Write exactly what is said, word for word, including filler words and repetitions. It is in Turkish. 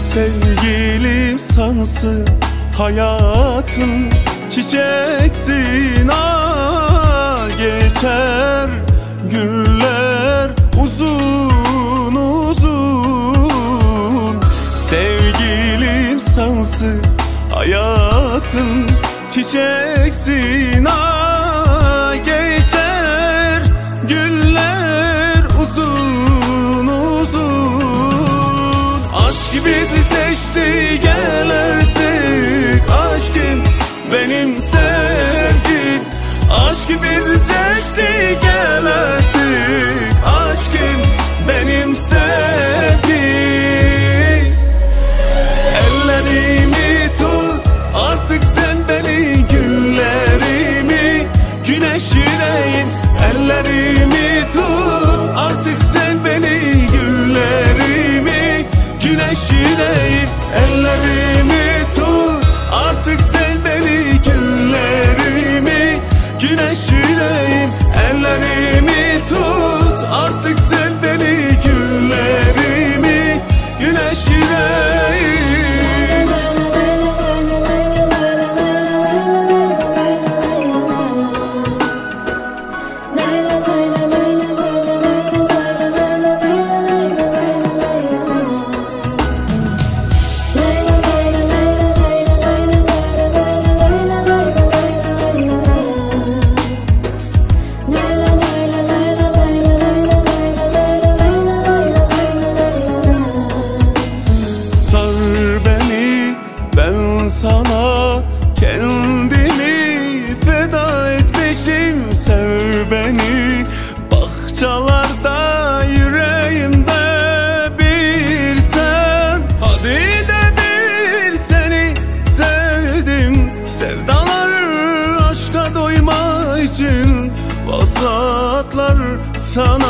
Sevgilim sansın hayatım, çiçeksin ah, geçer güller uzun uzun. Sevgilim sansın hayatım, çiçeksin ah, geçer güller uzun uzun. Aşk bizi seçti, gel artık aşkım benim sevgim. Aşk bizi seçti, gel artık aşkım benim sevgim. Ellerimi tut artık sen beni, günlerimi güneş yüreğin. Ellerimi tut artık sen beni, günlerimi güneş yüreğin. Ellerimi tut artık sen beni, günlerimi güneş yüreğim. Ellerimi tut artık sen beni, günlerimi güneş yüreğim. Sana kendimi feda etmişim, sev beni. Bahçelerde yüreğimde bir sen, hadi de bir seni sevdim. Sevdalar aşka doyma için, vasatlar sana